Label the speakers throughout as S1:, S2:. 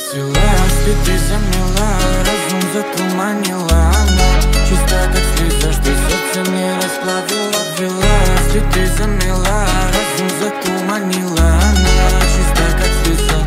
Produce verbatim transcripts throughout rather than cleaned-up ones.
S1: Расцвелась, и ты замела, разум затуманила. Она чиста, как слеза, что сердце мне расплавила. Ввелась, и ты замела, разум затуманила. Она чиста, как слеза.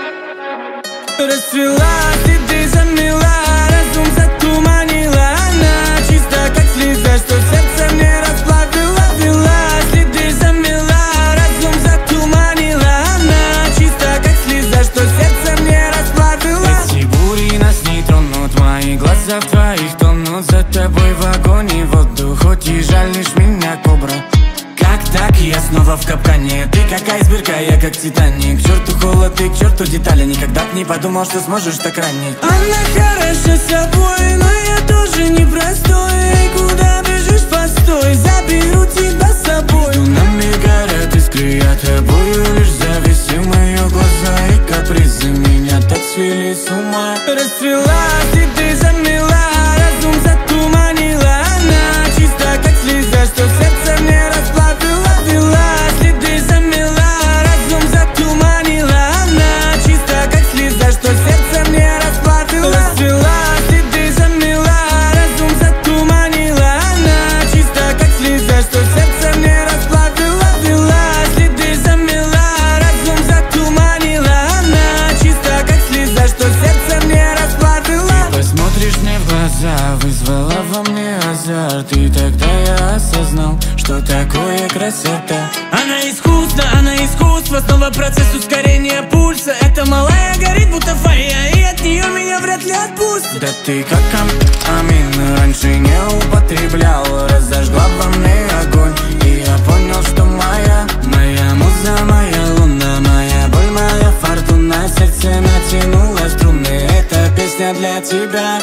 S1: Расцвелась, и ты замела, разум затуманила. Она чиста, как слеза, что сердце мне расплавила. Ввелась, и ты замела, разум затуманила. Она чиста, как слеза, что сердце мне расплавила. Эти бури нас не тронут, мои глаза в твоих тонут. За тобой в огонь и воду, хоть и жалишь меня, кобра. Как так, я снова в капкане. Ты как айсберг, а я как Титаник. К черту холод и к черту детали. Никогда б не подумал, что сможешь так ранить. Она хороша собой, но я тоже непростой. Эй, куда бежишь, постой, заберу тебя с собой. Между нами горят искры, я тобою лишь зависим. Мои глаза и капризы меня так свели с ума. Расцвелась, и ты замела, разум затуманила. Она чиста, как слеза, что сердце мне расплавила. Ввелась, и ты замела, разум затуманила. Она чиста, как слеза, что сердце мне расплавила. Расцвелась, и ты замела, разум затуманила. Она чиста, как слеза, что сердце мне расплавила. Ввелась, и ты замела, разум затуманила. Она чиста, как слеза, что сердце мне расплавила. Ты посмотришь мне в глаза, вызвала во мне азарт. И тогда я осознал, что такое красота. Она искусна, она искусство, снова процесс ускорения пульса. Эта малая горит, будто фая, и от нее меня вряд ли отпустит. Да ты как амин, раньше не употреблял. Разожгла во мне огонь, и я понял, что моя Моя муза, моя луна, моя боль, моя фортуна. Сердце натянуло струны, эта песня для тебя.